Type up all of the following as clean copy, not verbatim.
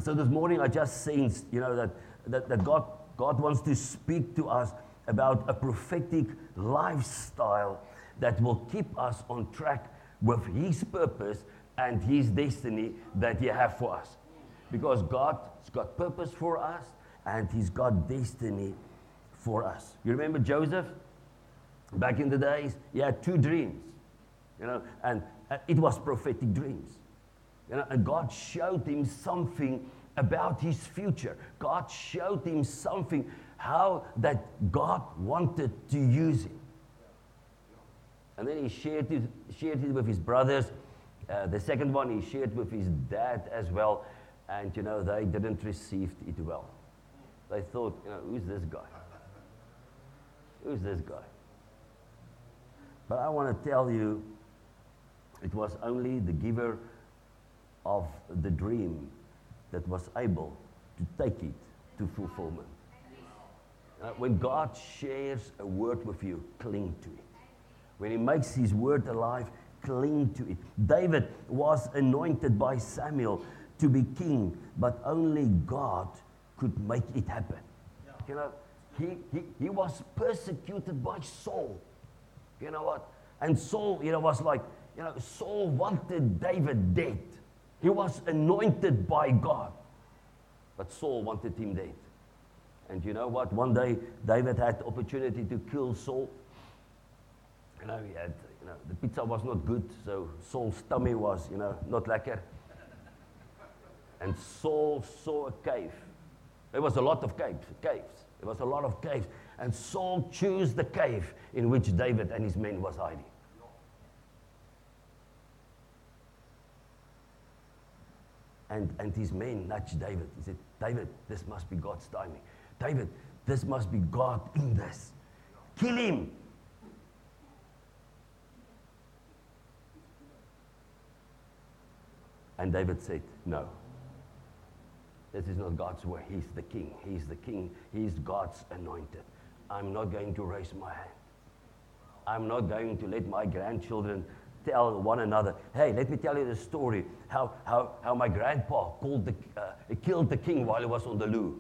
So this morning I just sensed, that God wants to speak to us about a prophetic lifestyle that will keep us on track with His purpose and His destiny that He has for us. Because God's got purpose for us and He's got destiny for us. You remember Joseph? Back in the days, he had 2 dreams, and it was prophetic dreams. And God showed him something about his future. God showed him something, how that God wanted to use him. And then he shared it with his brothers. The second one he shared with his dad as well. And, they didn't receive it well. They thought, who's this guy? Who's this guy? But I want to tell you, it was only the giver of the dream that was able to take it to fulfillment. When God shares a word with you, cling to it. When He makes His word alive, cling to it. David was anointed by Samuel to be king, but only God could make it happen. He was persecuted by Saul. You know what? And Saul, was like, Saul wanted David dead. He was anointed by God. But Saul wanted him dead. And you know what? One day, David had the opportunity to kill Saul. He had, the pizza was not good, so Saul's tummy was, not lekker. And Saul saw a cave. There was a lot of caves. There was a lot of caves. And Saul chose the cave in which David and his men was hiding. And his men nudged David. He said, David, this must be God's timing. David, this must be God in this. Kill him. And David said, no. This is not God's way. He's the king. He's the king. He's God's anointed. I'm not going to raise my hand. I'm not going to let my grandchildren tell one another, hey, let me tell you the story, how my grandpa killed the king while he was on the loo.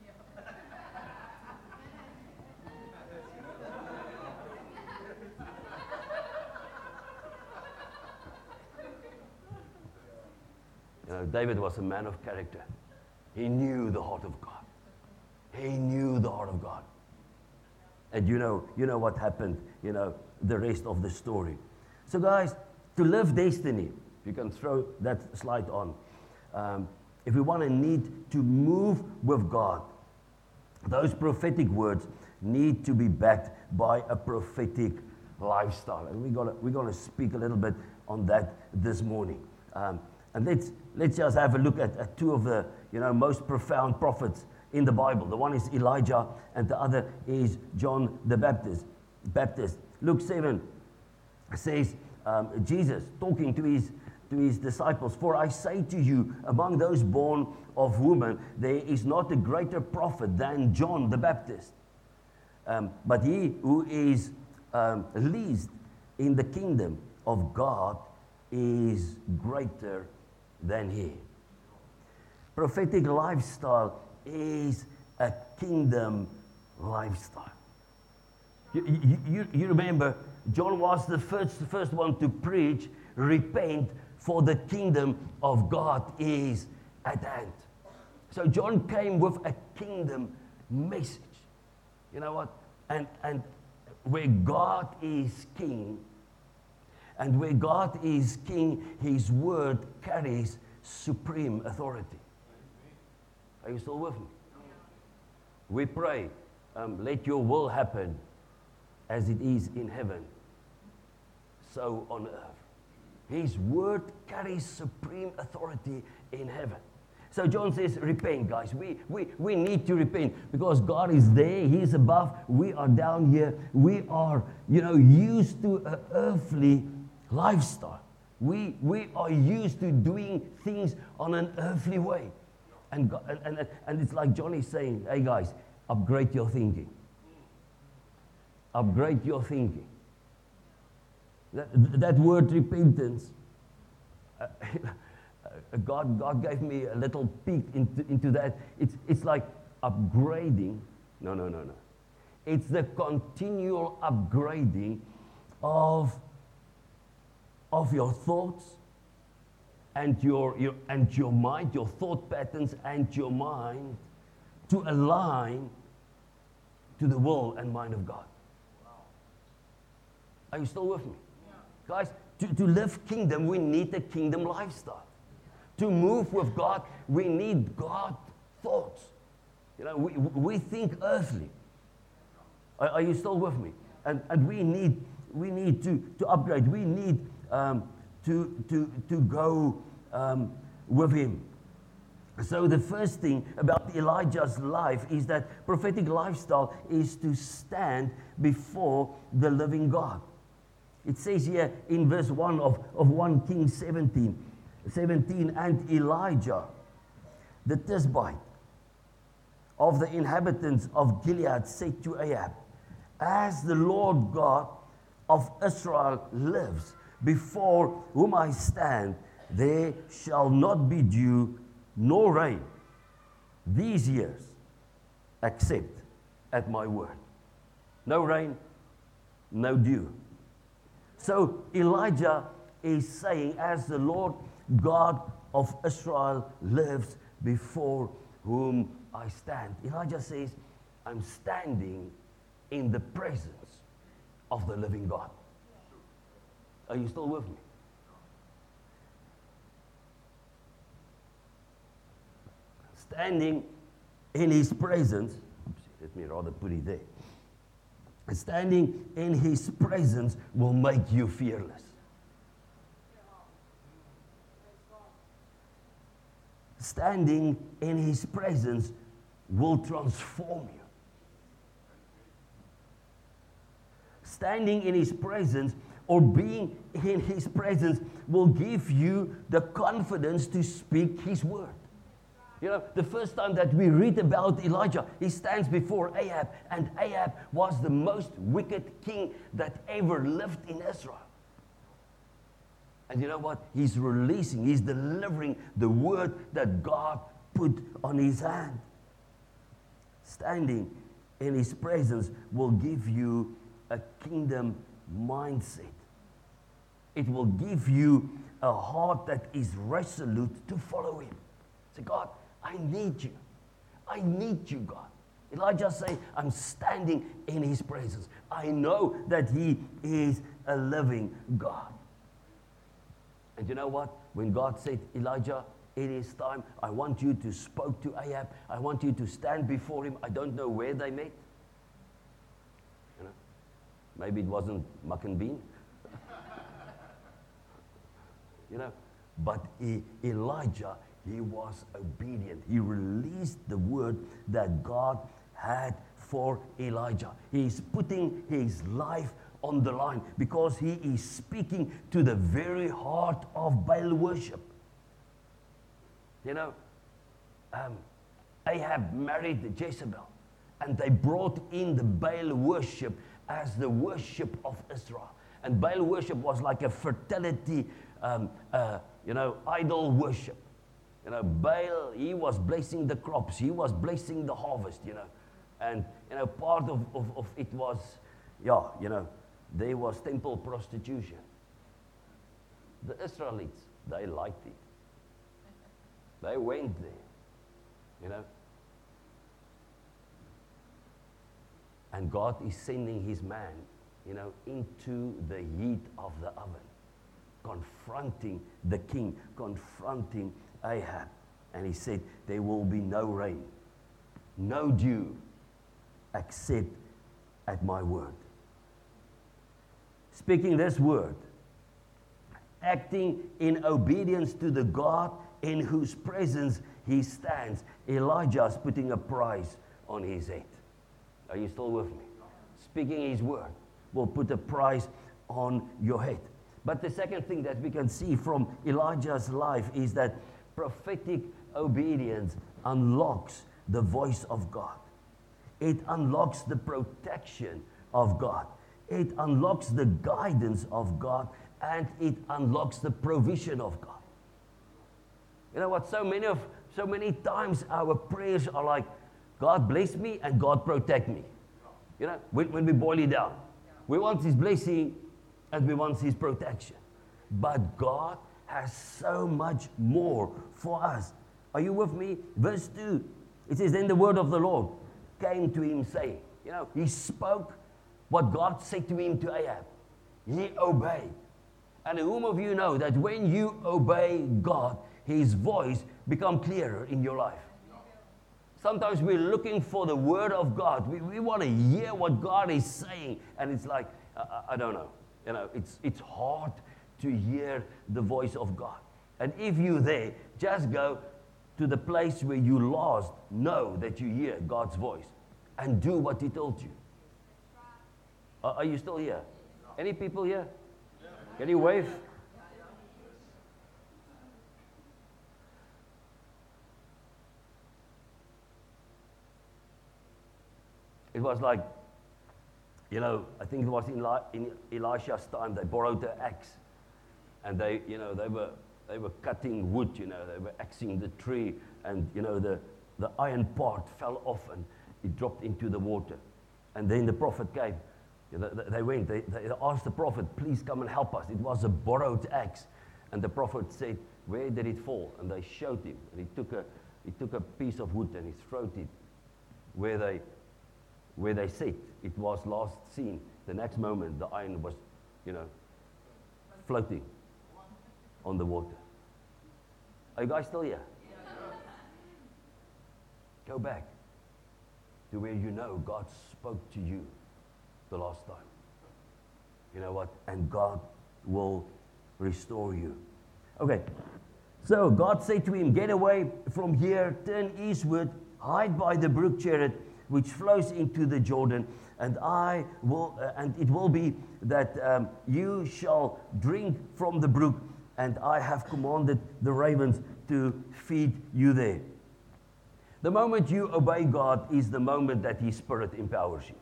David was a man of character. He knew the heart of God. He knew the heart of God. And you know what happened, the rest of the story. So guys, to live destiny, you can throw that slide on. If we need to move with God, those prophetic words need to be backed by a prophetic lifestyle. And we're gonna speak a little bit on that this morning. And let's just have a look at 2 of the most profound prophets in the Bible. The one is Elijah, and the other is John the Baptist. Luke 7 says, Jesus talking to his disciples, for I say to you, among those born of woman, there is not a greater prophet than John the Baptist. But he who is least in the kingdom of God is greater than he. Prophetic lifestyle is a kingdom lifestyle. You remember, John was the first one to preach, repent, for the kingdom of God is at hand. So John came with a kingdom message. You know what? And where God is king, and where God is king, his word carries supreme authority. Are you still with me? We pray, let your will happen as it is in heaven, so on earth. His word carries supreme authority in heaven. So John says, repent, guys. We need to repent because God is there. He's above. We are down here. We are, used to an earthly lifestyle. We are used to doing things on an earthly way. And it's like John is saying, hey, guys, upgrade your thinking. Upgrade your thinking. That word repentance, God gave me a little peek into that. It's like upgrading. No. It's the continual upgrading of your thoughts and your mind, your thought patterns and your mind to align to the will and mind of God. Are you still with me? Yeah. Guys, to live kingdom, we need a kingdom lifestyle. To move with God, we need God thoughts. We think earthly. Are you still with me? And we need to upgrade. We need to go with Him. So the first thing about Elijah's life is that prophetic lifestyle is to stand before the living God. It says here in verse 1 of 1 Kings 17, and Elijah, the Tishbite of the inhabitants of Gilead, said to Ahab, as the Lord God of Israel lives, before whom I stand, there shall not be dew nor rain these years, except at my word. No rain, no dew. So Elijah is saying, as the Lord God of Israel lives, before whom I stand. Elijah says, I'm standing in the presence of the living God. Are you still with me? Standing in His presence, let me rather put it there. Standing in His presence will make you fearless. Standing in His presence will transform you. Standing in His presence or being in His presence will give you the confidence to speak His word. The first time that we read about Elijah, he stands before Ahab, and Ahab was the most wicked king that ever lived in Israel. And you know what? He's delivering the word that God put on his hand. Standing in His presence will give you a kingdom mindset. It will give you a heart that is resolute to follow Him. Say, God, I need you. I need you, God. Elijah said, I'm standing in His presence. I know that He is a living God. And you know what? When God said, Elijah, it is time. I want you to speak to Ahab. I want you to stand before him. I don't know where they met. Maybe it wasn't muck and bean. But Elijah, he was obedient. He released the word that God had for Elijah. He's putting his life on the line because he is speaking to the very heart of Baal worship. Ahab married Jezebel, and they brought in the Baal worship as the worship of Israel. And Baal worship was like a fertility, idol worship. Baal, he was blessing the crops, he was blessing the harvest, And, part of it was, there was temple prostitution. The Israelites, they liked it. They went there, And God is sending His man, into the heat of the oven, confronting the king, confronting Ahab. And He said, there will be no rain, no dew, except at my word. Speaking this word, acting in obedience to the God in whose presence he stands, Elijah is putting a price on his head. Are you still with me? Speaking His word will put a price on your head. But the second thing that we can see from Elijah's life is that prophetic obedience unlocks the voice of God. It unlocks the protection of God. It unlocks the guidance of God, and it unlocks the provision of God. You know what? So many times our prayers are like, God bless me and God protect me. You know, when we boil it down, we want His blessing and we want His protection. But God has so much more for us. Are you with me? Verse 2, it says, then the word of the Lord came to him saying, you know, he spoke what God said to him to Ahab. He obeyed. And whom of you know that when you obey God, His voice becomes clearer in your life? Sometimes we're looking for the word of God. We want to hear what God is saying. And it's like, I don't know. You know, it's hard to hear the voice of God. And if you're there, just go to the place where you last know that you hear God's voice and do what He told you. Are you still here? Any people here? Can you wave? It was like, you know, I think it was in Elisha's time, they borrowed an axe. And they were cutting wood, you know, they were axing the tree. And, you know, the iron part fell off and it dropped into the water. And then the prophet came. They went, they asked the prophet, please come and help us. It was a borrowed axe. And the prophet said, where did it fall? And they showed him. And he took a piece of wood and he threw it where they said it was last seen. The next moment, the iron was, you know, floating on the water. Are you guys still here? Go back to where you know God spoke to you the last time. You know what? And God will restore you. Okay. So God said to him, get away from here, turn eastward, hide by the brook Cherith, which flows into the Jordan, and it will be that you shall drink from the brook, and I have commanded the ravens to feed you there. The moment you obey God is the moment that His Spirit empowers you.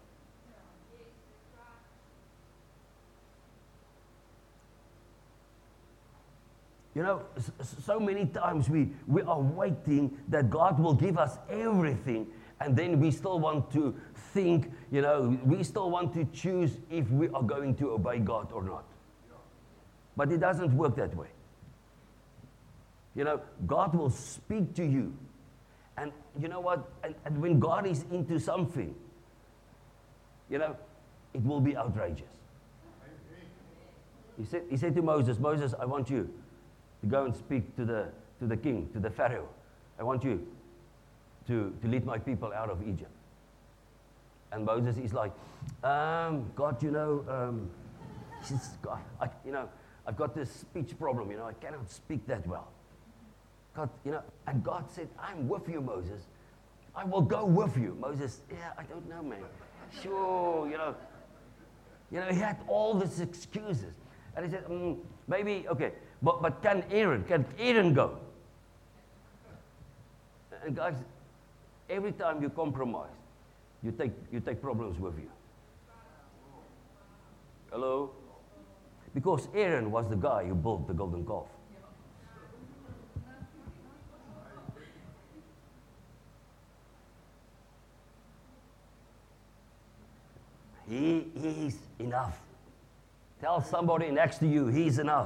You know, so many times we are waiting that God will give us everything, and then we still want to think, you know, we still want to choose if we are going to obey God or not. But it doesn't work that way. You know, God will speak to you. And you know what? And when God is into something, you know, it will be outrageous. He said to Moses, Moses, I want you to go and speak to the king, to the Pharaoh. I want you to lead my people out of Egypt. And Moses is like, God, you know, I've got this speech problem, you know, I cannot speak that well. God, you know, and God said, I'm with you, Moses. I will go with you. Moses, yeah, I don't know, man. Sure, you know, he had all these excuses. And he said, maybe, okay, but can Aaron go? And guys, every time you compromise, you take problems with you. Hello? Because Aaron was the guy who built the golden calf. He is enough. Tell somebody next to you, He's enough.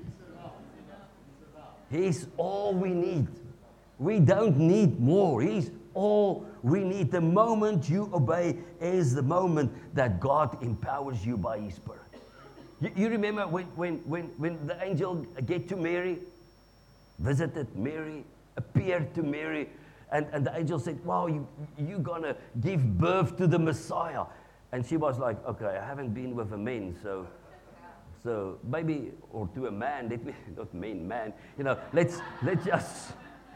He's all we need. We don't need more. He's all we need. The moment you obey is the moment that God empowers you by His Spirit. You remember when the angel get to Mary, visited Mary, appeared to Mary, and the angel said, wow, you're going to give birth to the Messiah. And she was like, okay, I haven't been with a man, so maybe, or to a man, not man, you know, let's just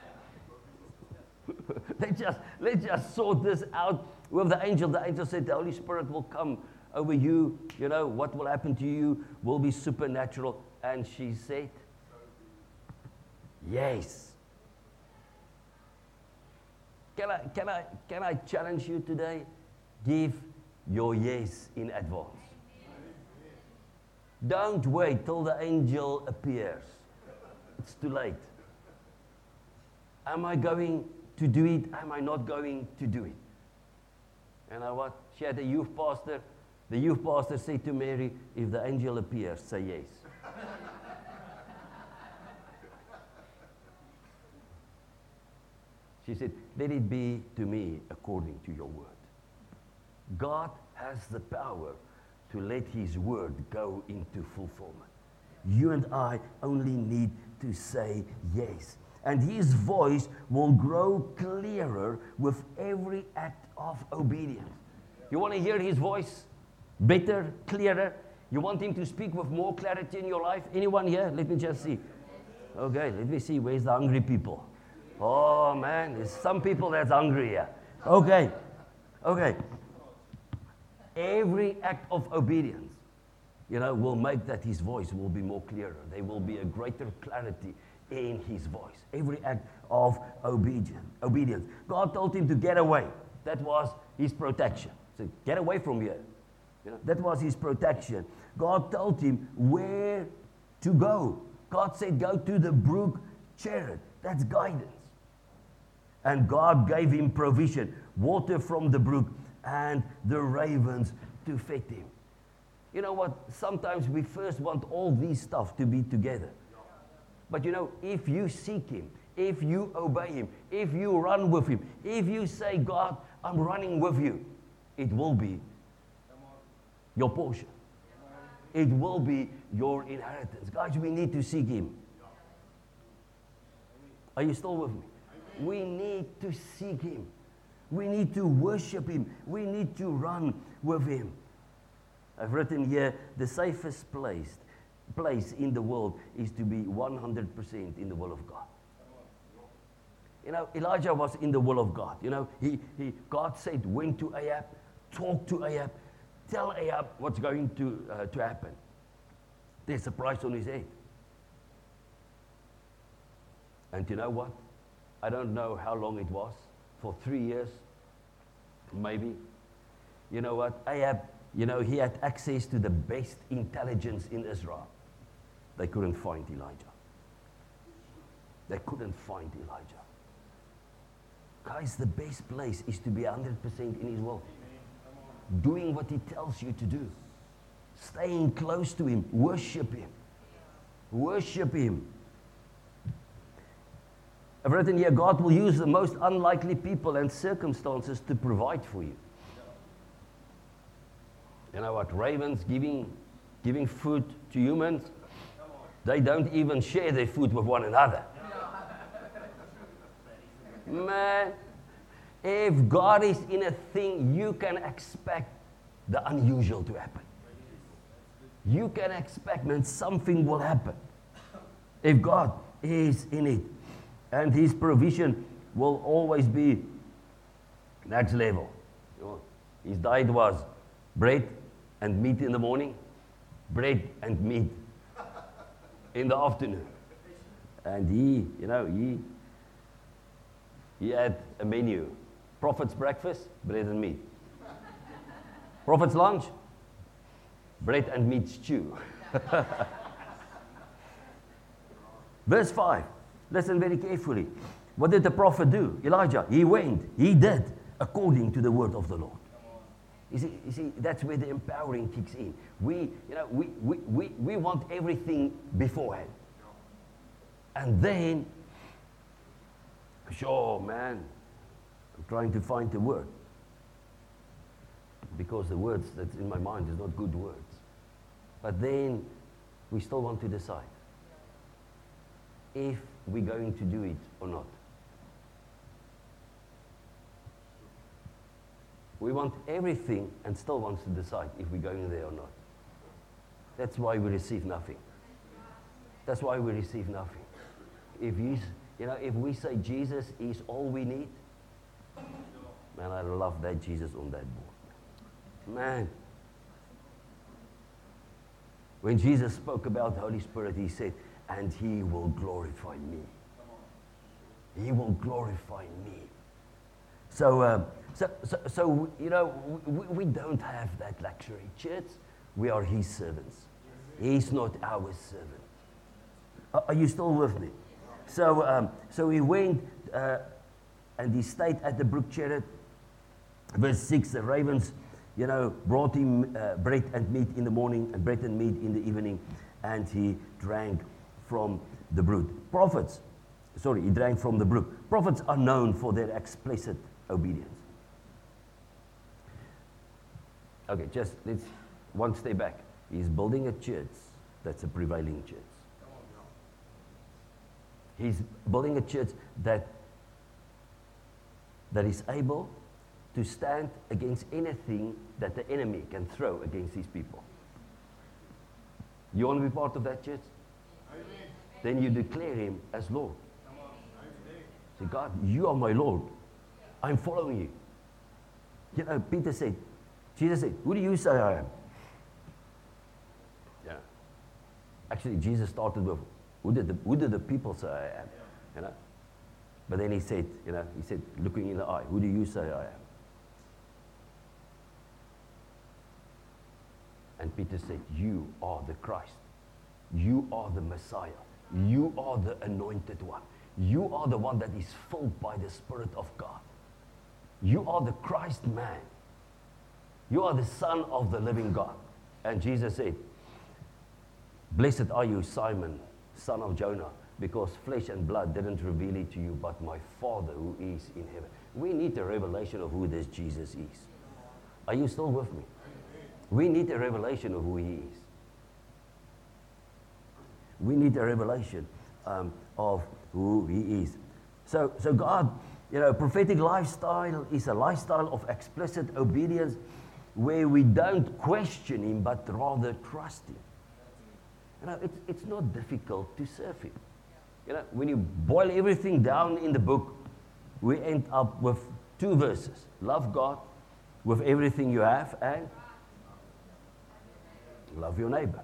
let's just sort this out with the angel. The angel said the Holy Spirit will come over you, you know, what will happen to you will be supernatural. And she said, yes. Can I challenge you today? Give your yes in advance. Don't wait till the angel appears. It's too late. Am I going to do it? Am I not going to do it? You know what? She had a youth pastor. The youth pastor said to Mary, if the angel appears, say yes. She said, let it be to me according to your word. God has the power to let his word go into fulfillment. You and I only need to say yes. And his voice will grow clearer with every act of obedience. You want to hear his voice better, clearer? You want him to speak with more clarity in your life? Anyone here? Let me just see. Okay, let me see. Where's the hungry people? Oh, man, there's some people that's hungry here. Okay. Every act of obedience, will make that his voice will be more clearer. There will be a greater clarity in his voice. Every act of obedience. God told him to get away. That was his protection. So get away from here. That was his protection. God told him where to go. God said, go to the brook Cherith. That's guidance. And God gave him provision, water from the brook, and the ravens to feed him. You know what? Sometimes we first want all these stuff to be together. But if you seek him, if you obey him, if you run with him, if you say, God, I'm running with you, it will be your portion. It will be your inheritance. Guys, we need to seek him. Are you still with me? We need to seek him. We need to worship him. We need to run with him. I've written here, the safest place in the world is to be 100% in the will of God. Elijah was in the will of God. God said, went to Ahab, talk to Ahab, tell Ahab what's going to happen. There's a price on his head. And you know what? I don't know how long it was, for 3 years, maybe. You know what? Ahab, he had access to the best intelligence in Israel. They couldn't find Elijah. They couldn't find Elijah. Guys, the best place is to be 100% in his will. Doing what he tells you to do. Staying close to him. Worship him. Worship him. I've written here, God will use the most unlikely people and circumstances to provide for you. You know what? Ravens giving food to humans, they don't even share their food with one another. Man, if God is in a thing, you can expect the unusual to happen. You can expect, man, something will happen. If God is in it. And his provision will always be next level. His diet was bread and meat in the morning, bread and meat in the afternoon. And he had a menu. Prophet's breakfast, bread and meat. Prophet's lunch, bread and meat stew. Verse 5. Listen very carefully. What did the prophet do? Elijah, he went, he did according to the word of the Lord. You see, that's where the empowering kicks in. We want everything beforehand. And then, sure, man, I'm trying to find the word. Because the words that's in my mind is not good words. But then, we still want to decide if we're going to do it or not. We want everything and still wants to decide if we're going there or not. That's why we receive nothing. That's why we receive nothing. If we say Jesus is all we need, man, I love that Jesus on that board. Man. When Jesus spoke about the Holy Spirit, he said, and he will glorify me. He will glorify me. So we don't have that luxury. Church, we are his servants. He's not our servant. Are you still with me? So he went and he stayed at the brook Cherith. Verse 6, the ravens, brought him bread and meat in the morning and bread and meat in the evening, and he drank from the brook. He drank from the brook. Prophets are known for their explicit obedience. Okay, just let's one step back. He's building a church that's a prevailing church. He's building a church that is able to stand against anything that the enemy can throw against these people. You want to be part of that church? Amen. Then you declare him as Lord. Say, God, you are my Lord. I'm following you. Jesus said, who do you say I am? Yeah. Actually, Jesus started with, who did the people say I am? But then he said, looking in the eye, who do you say I am? And Peter said, you are the Christ. You are the Messiah. You are the anointed one. You are the one that is filled by the Spirit of God. You are the Christ man. You are the Son of the living God. And Jesus said, blessed are you, Simon, son of Jonah, because flesh and blood didn't reveal it to you, but my Father who is in heaven. We need a revelation of who this Jesus is. Are you still with me? We need a revelation of who he is. We need a revelation of who he is. So God, prophetic lifestyle is a lifestyle of explicit obedience where we don't question him, but rather trust him. It's not difficult to serve him. When you boil everything down in the book, we end up with 2 verses. Love God with everything you have and love your neighbor.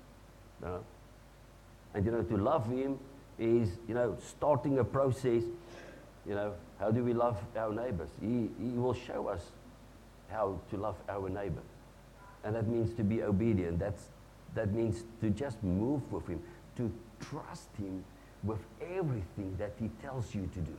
And to love him is, starting a process. How do we love our neighbors? He will show us how to love our neighbor. And that means to be obedient. That means to just move with him, to trust him with everything that he tells you to do.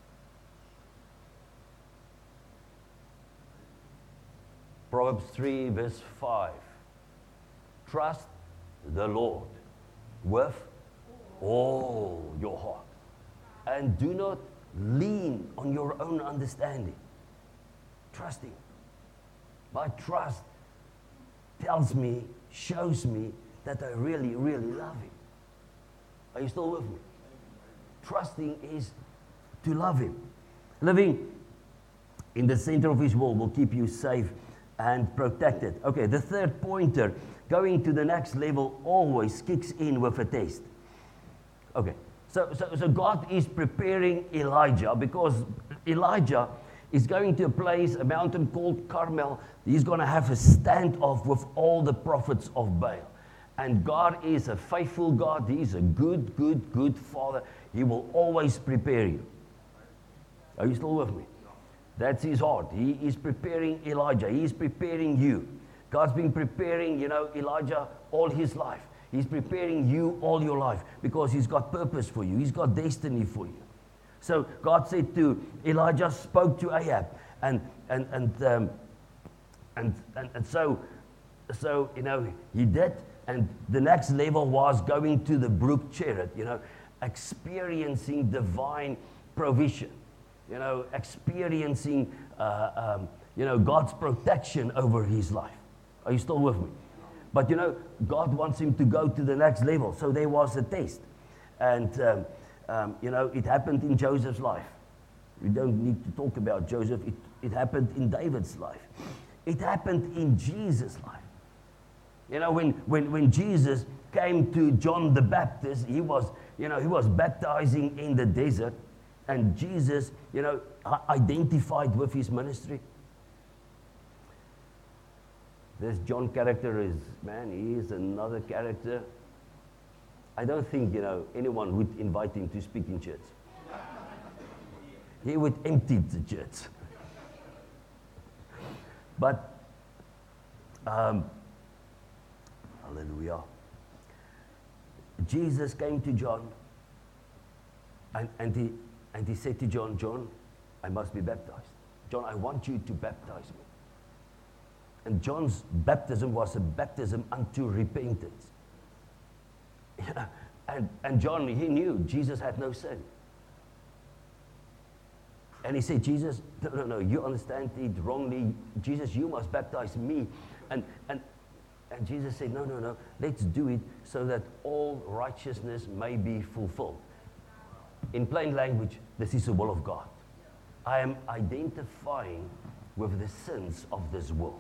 Proverbs 3 verse 5. Trust the Lord with all your heart, and do not lean on your own understanding. Trust him. My trust tells me, shows me that I really, really love him. Are you still with me? Trusting is to love him. Living in the center of his will keep you safe and protected. Okay, the third pointer, going to the next level, always kicks in with a test. Okay, so God is preparing Elijah, because Elijah is going to a place, a mountain called Carmel. He's going to have a standoff with all the prophets of Baal. And God is a faithful God. He is a good, good, good Father. He will always prepare you. Are you still with me? That's his heart. He is preparing Elijah. He is preparing you. God's been preparing, Elijah all his life. He's preparing you all your life because he's got purpose for you. He's got destiny for you. So God said to Elijah, spoke to Ahab, and so he did. And the next level was going to the brook Cherith, experiencing divine provision, experiencing God's protection over his life. Are you still with me? But God wants him to go to the next level. So there was a test. And it happened in Joseph's life. We don't need to talk about Joseph. It happened in David's life. It happened in Jesus' life. When Jesus came to John the Baptist, he was baptizing in the desert, and Jesus, identified with his ministry. This John character he is another character. I don't think, anyone would invite him to speak in church. He would empty the church. But, hallelujah. Jesus came to John And he said to John, John, I must be baptized. John, I want you to baptize me. And John's baptism was a baptism unto repentance. And John, he knew Jesus had no sin. And he said, Jesus, no, you understand it wrongly. Jesus, you must baptize me. And Jesus said, no, let's do it so that all righteousness may be fulfilled. In plain language, this is the will of God. I am identifying with the sins of this world.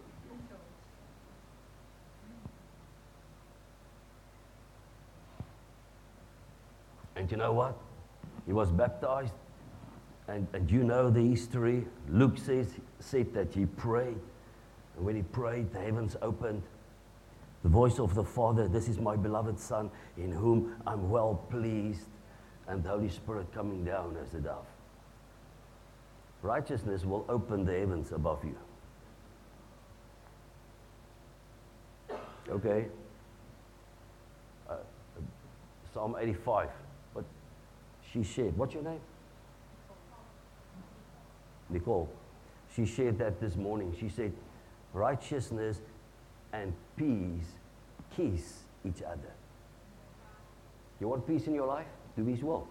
And you know what? He was baptized, and you know the history. Luke said that he prayed, and when he prayed, the heavens opened. The voice of the Father, this is my beloved Son, in whom I'm well pleased, and the Holy Spirit coming down as a dove. Righteousness will open the heavens above you. Okay. Psalm 85. What she shared. What's your name? Nicole. She shared that this morning. She said, righteousness and peace kiss each other. You want peace in your life? Do His will.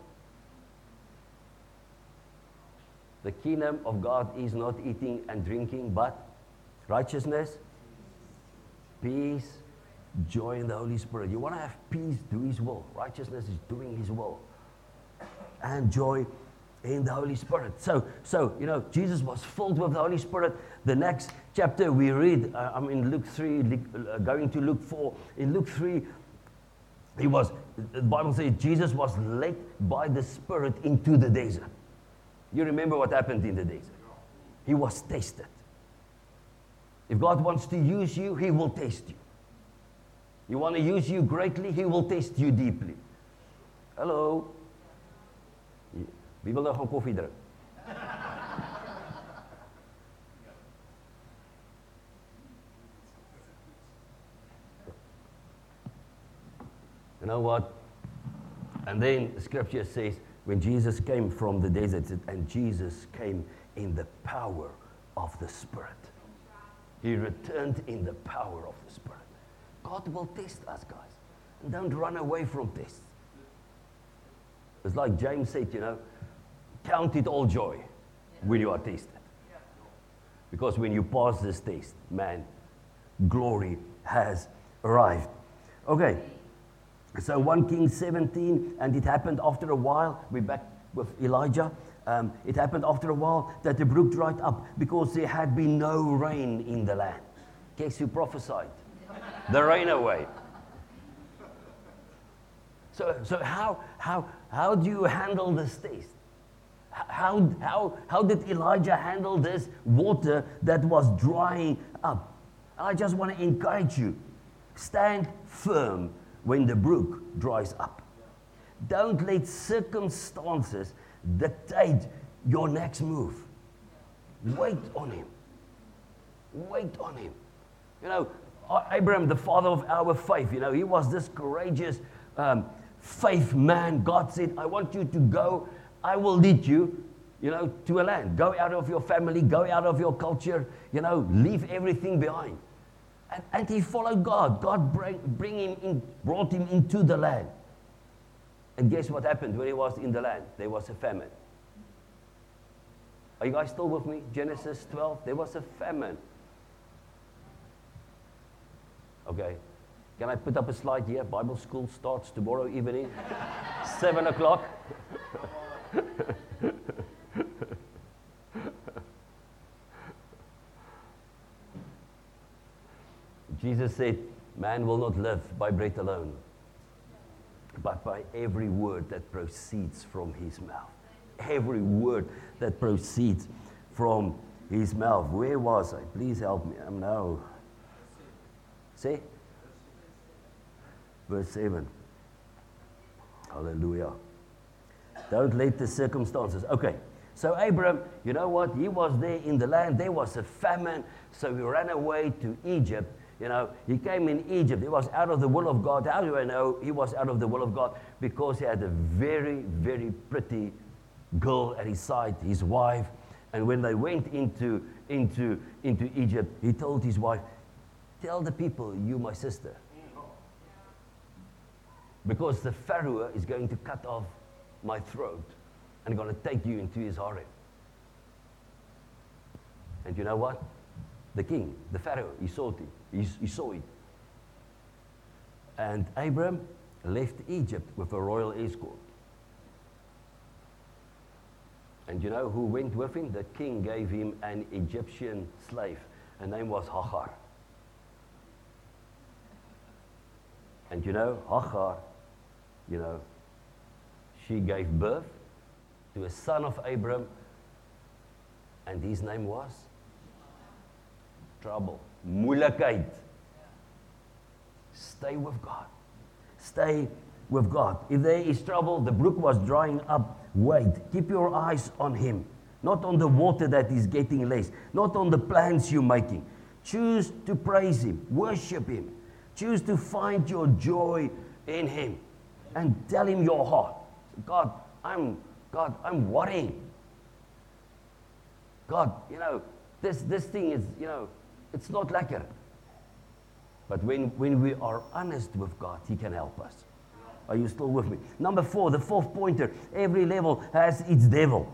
The kingdom of God is not eating and drinking, but righteousness, peace, joy in the Holy Spirit. You want to have peace, do His will. Righteousness is doing His will. And joy in the Holy Spirit. So Jesus was filled with the Holy Spirit. The next chapter we read, I'm in Luke 3, going to Luke 4. In Luke 3, the Bible says Jesus was led by the Spirit into the desert. You remember what happened in the desert? He was tested. If God wants to use you, He will test you. You want to use you greatly, He will test you deeply. Hello? Wie wil nou gaan koffie drink? You know what? And then the scripture says, when Jesus came from the desert, and Jesus came in the power of the Spirit. He returned in the power of the Spirit. God will test us, guys. And don't run away from tests. It's like James said, count it all joy when you are tested. Because when you pass this test, man, glory has arrived. Okay. So 1 Kings 17, and it happened after a while. We're back with Elijah. It happened after a while that the brook dried up because there had been no rain in the land. Guess who prophesied? The rain away. So how do you handle this test? How did Elijah handle this water that was drying up? I just want to encourage you. Stand firm when the brook dries up. Don't let circumstances dictate your next move. Wait on Him. Wait on Him. Abraham, the father of our faith, he was this courageous faith man. God said, I want you to go. I will lead you, to a land. Go out of your family, go out of your culture, leave everything behind. And he followed God. God brought him into the land. And guess what happened when he was in the land? There was a famine. Are you guys still with me? Genesis 12, there was a famine. Okay. Can I put up a slide here? Bible school starts tomorrow evening, 7 o'clock. Jesus said, man will not live by bread alone, but by every word that proceeds from His mouth. Every word that proceeds from His mouth. Where was I? Please help me. I'm now. Say? Verse 7. Hallelujah. Don't let the circumstances. Okay. So Abraham, you know what? He was there in the land. There was a famine. So he ran away to Egypt. he came in Egypt. He was out of the will of God. How do I know he was out of the will of God? Because he had a very, very pretty girl at his side, his wife. And when they went into Egypt, he told his wife, tell the people you my sister. Because the Pharaoh is going to cut off my throat and going to take you into his harem. And you know what? The king, the Pharaoh, he saw it. He saw it. And Abram left Egypt with a royal escort. And you know who went with him? The king gave him an Egyptian slave. Her name was Hagar. And you know, Hagar, she gave birth to a son of Abram, and his name was trouble, moeilikheid. Stay with God. Stay with God. If there is trouble, the brook was drying up. Wait. Keep your eyes on Him. Not on the water that is getting less. Not on the plans you're making. Choose to praise Him. Worship Him. Choose to find your joy in Him. And tell Him your heart. God, I'm worrying. God, this thing is, it's not lekker. But when we are honest with God, He can help us. Are you still with me? Number 4, the fourth pointer. Every level has its devil.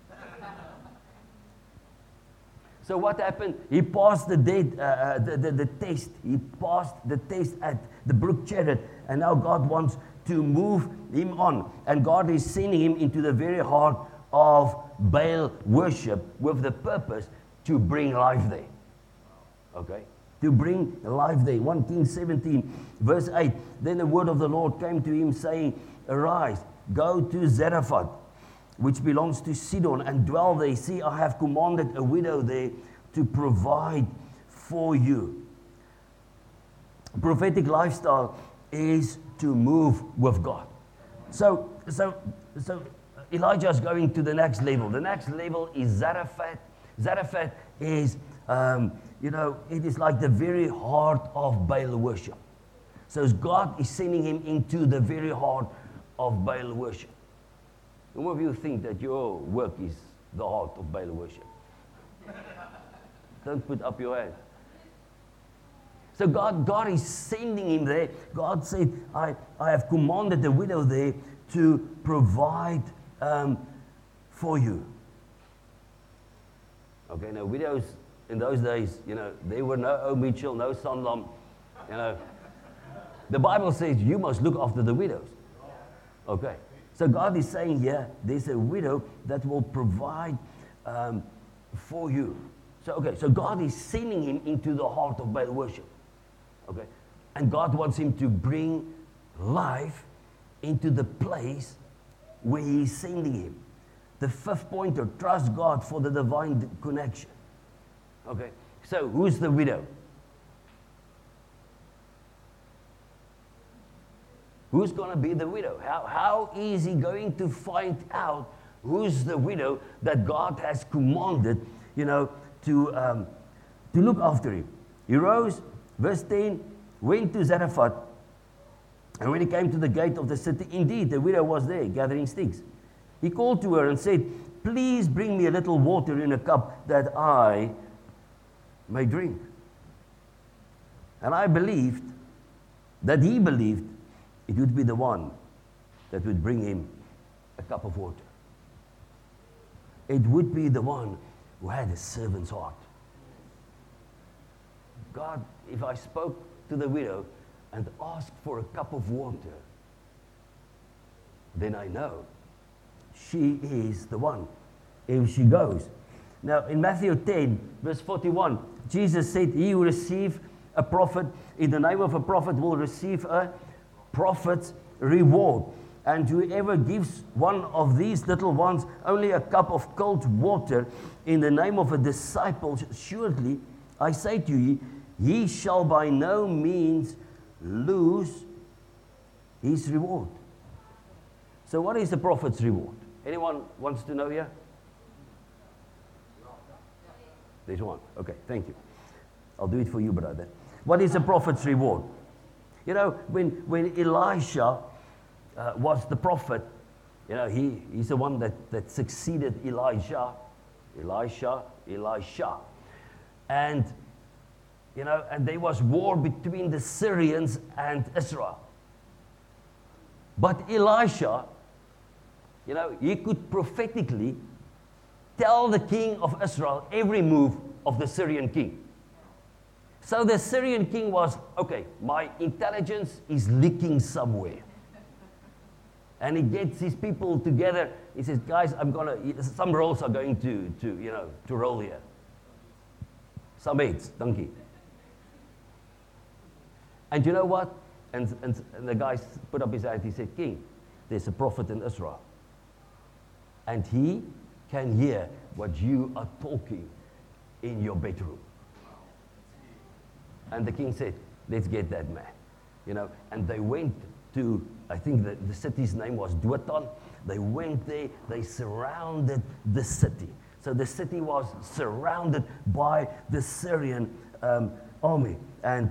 So what happened? He passed the test. He passed the test at the brook Cherith. And now God wants to move him on. And God is sending him into the very heart of Baal worship with the purpose to bring life there. Okay? To bring life there. 1 Kings 17, verse 8. Then the word of the Lord came to him, saying, Arise, go to Zarephath, which belongs to Sidon, and dwell there. See, I have commanded a widow there to provide for you. Prophetic lifestyle is to move with God. So Elijah is going to the next level. The next level is Zarephath. Zarephath is, it is like the very heart of Baal worship. So God is sending him into the very heart of Baal worship. Some of you think that your work is the heart of Baal worship. Don't put up your hand. So God is sending him there. God said, I have commanded the widow there to provide for you. Okay, now widows in those days, there were no O Mitchell, no Sanlam. The Bible says you must look after the widows. Okay. So God is saying here, there's a widow that will provide for you. So God is sending him into the heart of Baal worship. Okay. And God wants him to bring life into the place where He is sending him. The fifth pointer, trust God for the divine connection. Okay. So who's the widow? Who's going to be the widow? How is he going to find out who's the widow that God has commanded, to look after him? He rose, verse 10, went to Zarephath, and when he came to the gate of the city, indeed, the widow was there, gathering sticks. He called to her and said, Please bring me a little water in a cup that I may drink. And I believed that he believed it would be the one that would bring him a cup of water. It would be the one who had a servant's heart. God, if I spoke to the widow and asked for a cup of water, then I know she is the one. If she goes. Now, in Matthew 10, verse 41, Jesus said, He who receives a prophet in the name of a prophet will receive a prophet's reward. And whoever gives one of these little ones only a cup of cold water in the name of a disciple, surely, I say to you, he shall by no means lose his reward. So what is the prophet's reward? Anyone wants to know here? There's one. Okay, thank you. I'll do it for you, brother. What is a prophet's reward? You know, when Elisha was the prophet, you know, he's the one that succeeded Elijah. And, you know, and there was war between the Syrians and Israel. But Elisha, you know, he could prophetically tell the king of Israel every move of the Syrian king. So the Syrian king was, okay, my intelligence is leaking somewhere. And he gets his people together. He says, guys, some rolls are going to roll here. Some heads, donkey. And you know what? And the guy put up his hand. He said, King, there's a prophet in Israel. And he can hear what you are talking in your bedroom. And the king said, let's get that man. You know, and they went to, I think the city's name was Dothan. They went there, they surrounded the city. So the city was surrounded by the Syrian army. And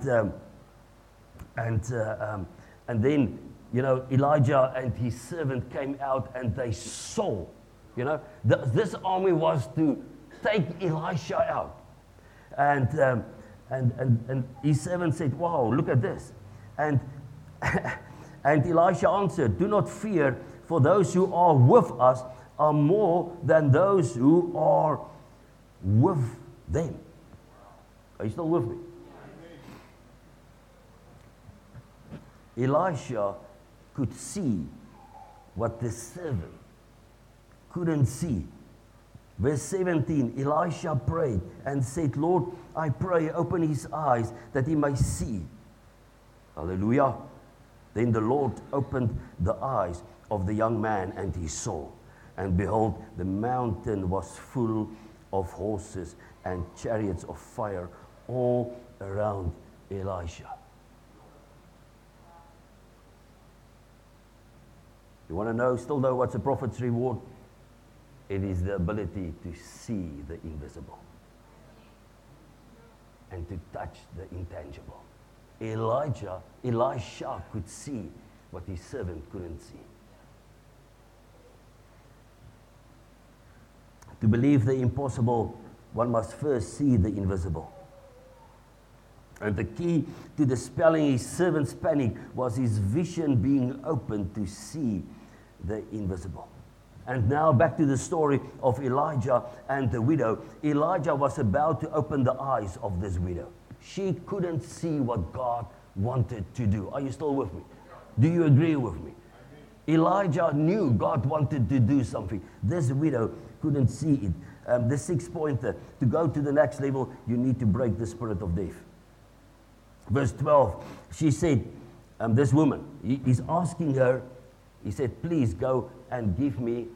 then, you know, Elijah and his servant came out and they saw, you know, this army was to take Elisha out. And his servant said, wow, look at this. And Elisha answered, do not fear, for those who are with us are more than those who are with them. Are you still with me? Elisha could see what the servant couldn't see. Verse 17, Elisha prayed and said, Lord, I pray, open his eyes that he may see. Hallelujah. Then the Lord opened the eyes of the young man and he saw. And behold, the mountain was full of horses and chariots of fire all around Elisha. You want to still know what's a prophet's reward? It is the ability to see the invisible and to touch the intangible. Elisha could see what his servant couldn't see. To believe the impossible, one must first see the invisible. And the key to dispelling his servant's panic was his vision being opened to see the invisible. And now back to the story of Elijah and the widow. Elijah was about to open the eyes of this widow. She couldn't see what God wanted to do. Are you still with me? Do you agree with me? Elijah knew God wanted to do something. This widow couldn't see it. The 6-pointer, to go to the next level, you need to break the spirit of death. Verse 12, she said, this woman, he's asking her, he said, please go and give me,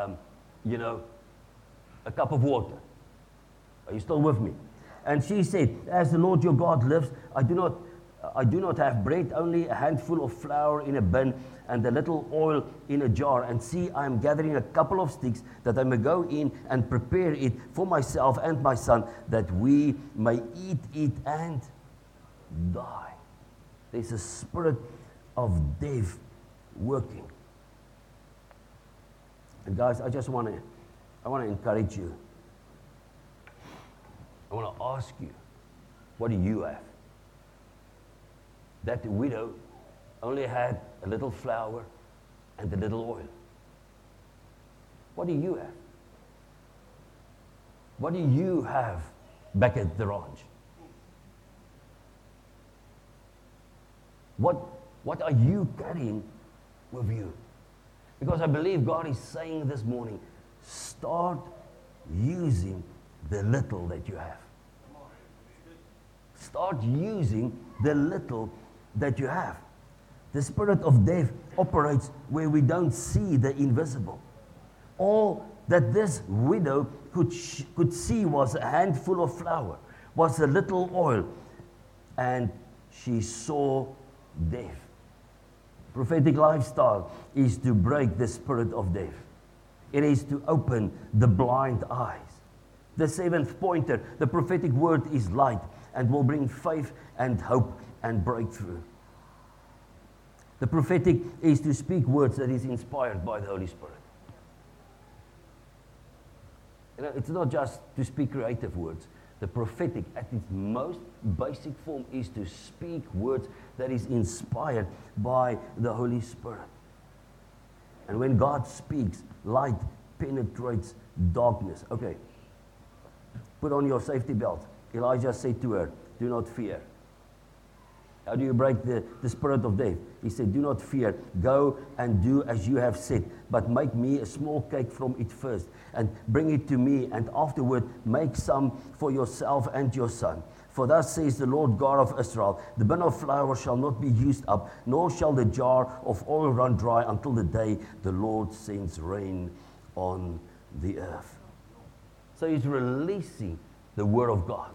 a cup of water. Are you still with me? And she said, as the Lord your God lives, I do not have bread, only a handful of flour in a bin and a little oil in a jar. And see, I am gathering a couple of sticks that I may go in and prepare it for myself and my son, that we may eat it and die. There's a spirit of death working. And guys, I want to encourage you. I want to ask you, what do you have? That widow only had a little flour and a little oil. What do you have? What do you have back at the ranch? What are you carrying with you? Because I believe God is saying this morning, start using the little that you have. Start using the little that you have. The spirit of death operates where we don't see the invisible. All that this widow could see was a handful of flour, was a little oil, and she saw death. Prophetic lifestyle is to break the spirit of death. It is to open the blind eyes. The 7th pointer, the prophetic word is light. and will bring faith and hope and breakthrough. The prophetic is to speak words that is inspired by the Holy Spirit. You know, it's not just to speak creative words. The prophetic, at its most basic form, is to speak words that is inspired by the Holy Spirit. And when God speaks, light penetrates darkness. Okay, put on your safety belt. Elijah said to her, do not fear. How do you break the spirit of death? He said, do not fear. Go and do as you have said, but make me a small cake from it first, and bring it to me, and afterward make some for yourself and your son. For thus says the Lord God of Israel, the bin of flour shall not be used up, nor shall the jar of oil run dry until the day the Lord sends rain on the earth. So he's releasing the word of God.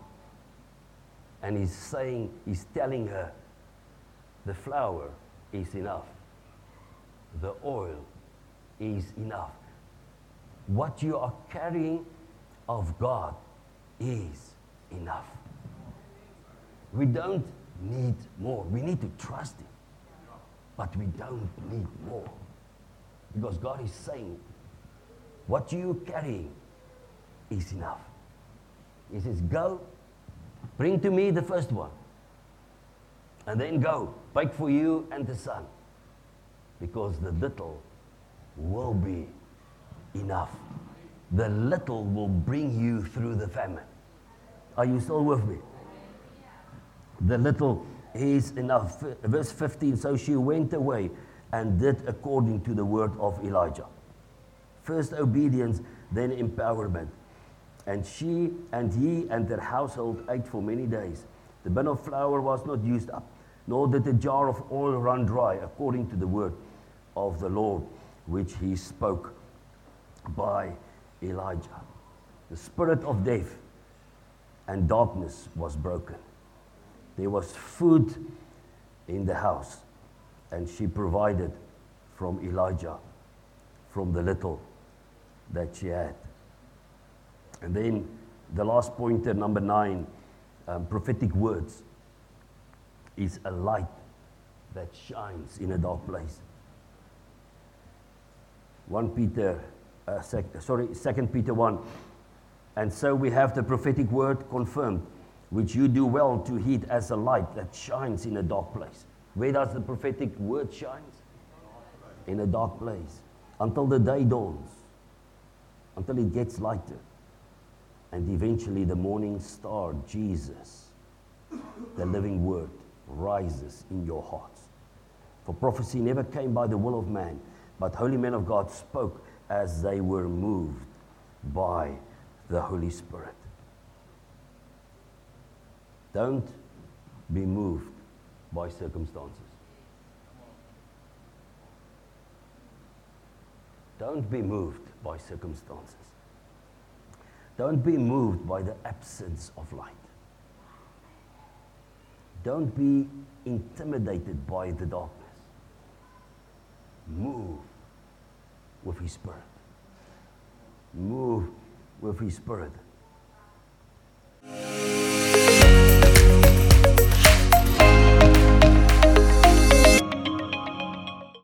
And he's telling her, the flour is enough. The oil is enough. What you are carrying of God is enough. We don't need more. We need to trust Him. But we don't need more. Because God is saying, what you are carrying is enough. He says, go, bring to me the first one. And then go, bake for you and the son. Because the little will be enough. The little will bring you through the famine. Are you still with me? The little is enough. Verse 15, so she went away and did according to the word of Elijah. First obedience, then empowerment. And she and he and their household ate for many days. The bin of flour was not used up, nor did the jar of oil run dry, according to the word of the Lord, which he spoke by Elijah. The spirit of death and darkness was broken. There was food in the house, and she provided from Elijah, from the little that she had. And then the last pointer, number 9, prophetic words, is a light that shines in a dark place. 2 Peter 1. And so we have the prophetic word confirmed, which you do well to heed as a light that shines in a dark place. Where does the prophetic word shine? In a dark place. Until the day dawns. Until it gets lighter. And eventually the morning star, Jesus, the living word, rises in your hearts. For prophecy never came by the will of man, but holy men of God spoke as they were moved by the Holy Spirit. Don't be moved by circumstances. Don't be moved by circumstances. Don't be moved by the absence of light. Don't be intimidated by the darkness. Move with His Spirit. Move with His Spirit.